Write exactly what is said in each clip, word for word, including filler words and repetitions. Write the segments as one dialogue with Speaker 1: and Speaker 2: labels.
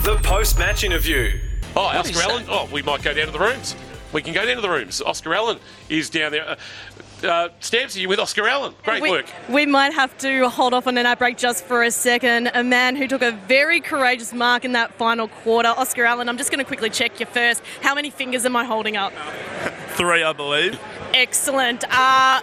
Speaker 1: The post-match interview.
Speaker 2: Oh, Oscar Allen. Oh, we might go down to the rooms. We can go down to the rooms. Oscar Allen is down there. Uh, uh, Stamps, are you with Oscar Allen? Great
Speaker 3: we,
Speaker 2: work.
Speaker 3: We might have to hold off on an ad break just for a second. A man who took a very courageous mark in that final quarter. Oscar Allen, I'm just going to quickly check you first. How many fingers am I holding up?
Speaker 4: Three, I believe.
Speaker 3: Excellent. Uh,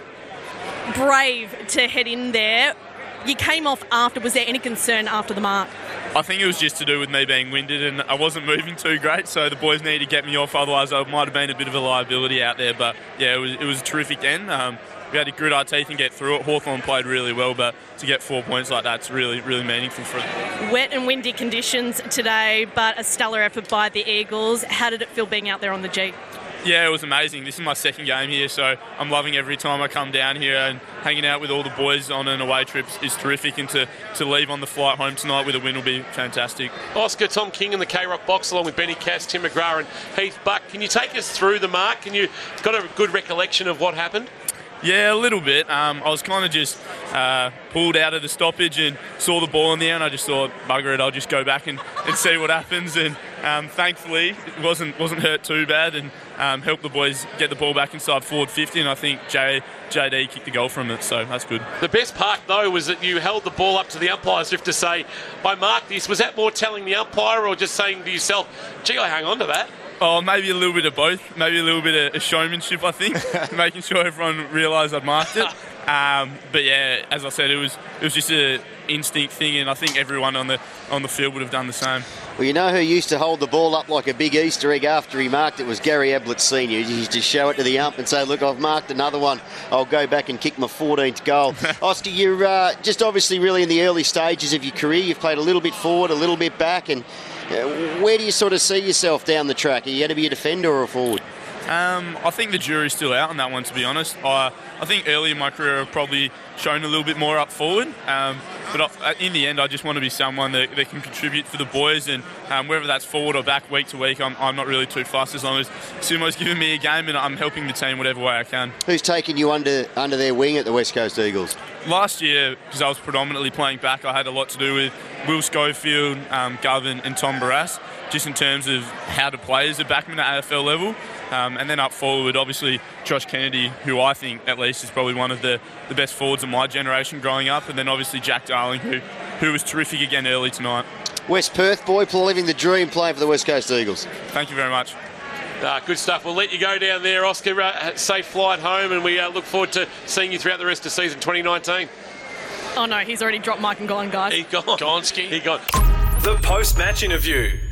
Speaker 3: brave to head in there. You came off after. Was there any concern after the mark?
Speaker 4: I think it was just to do with me being winded and I wasn't moving too great, so the boys needed to get me off, otherwise I might have been a bit of a liability out there. But yeah, it was it was a terrific end. Um, we had to grit our teeth and get through it. Hawthorn played really well, but to get four points like that's really, really meaningful for them.
Speaker 3: Wet and windy conditions today, but a stellar effort by the Eagles. How did it feel being out there on the G?
Speaker 4: Yeah, it was amazing. This is my second game here, so I'm loving every time I come down here, and hanging out with all the boys on an away trip is terrific, and to, to leave on the flight home tonight with a win will be fantastic.
Speaker 2: Oscar, Tom King in the K-Rock box along with Benny Cass, Tim McGrath and Heath Buck. Can you take us through the mark? Can you got a good recollection of what happened?
Speaker 4: Yeah, a little bit. Um, I was kind of just uh, pulled out of the stoppage and saw the ball in there, and I just thought, bugger it, I'll just go back and, and see what happens. And um, thankfully, it wasn't wasn't hurt too bad, and um, helped the boys get the ball back inside forward fifty. And I think J, JD kicked the goal from it, so that's good.
Speaker 2: The best part, though, was that you held the ball up to the umpire as if to say, I marked this. Was that more telling the umpire or just saying to yourself, gee, I hang on to that?
Speaker 4: Oh, maybe a little bit of both. Maybe a little bit of showmanship, I think, making sure everyone realised I'd marked it. Um, but yeah, as I said, it was it was just an instinct thing, and I think everyone on the on the field would have done the same.
Speaker 5: Well, you know who used to hold the ball up like a big Easter egg after he marked it was Gary Ablett Senior He used to show it to the ump and say, look, I've marked another one. I'll go back and kick my fourteenth goal. Oscar, you're uh, just obviously really in the early stages of your career. You've played a little bit forward, a little bit back, and uh, where do you sort of see yourself down the track? Are you going to be a defender or a forward?
Speaker 4: Um, I think the jury's still out on that one, to be honest. I, I think early in my career I've probably shown a little bit more up forward, um, but I, in the end I just want to be someone that, that can contribute for the boys, and um, whether that's forward or back week to week, I'm, I'm not really too fussed as long as Sumo's giving me a game and I'm helping the team whatever way I can.
Speaker 5: Who's taken you under under their wing at the West Coast Eagles?
Speaker 4: Last year, because I was predominantly playing back, I had a lot to do with Will Schofield, um, Govan and Tom Barras, just in terms of how to play as a backman at A F L level. Um, and then up forward, obviously, Josh Kennedy, who I think, at least, is probably one of the, the best forwards of my generation growing up. And then, obviously, Jack Darling, who, who was terrific again early tonight.
Speaker 5: West Perth boy, living the dream, playing for the West Coast Eagles.
Speaker 4: Thank you very much.
Speaker 2: Uh, good stuff. We'll let you go down there, Oscar. Uh, safe flight home, and we uh, look forward to seeing you throughout the rest of season twenty nineteen.
Speaker 3: Oh, no, he's already dropped Mike and gone, guys.
Speaker 2: He gone. Gonski. He gone.
Speaker 1: The post-match interview.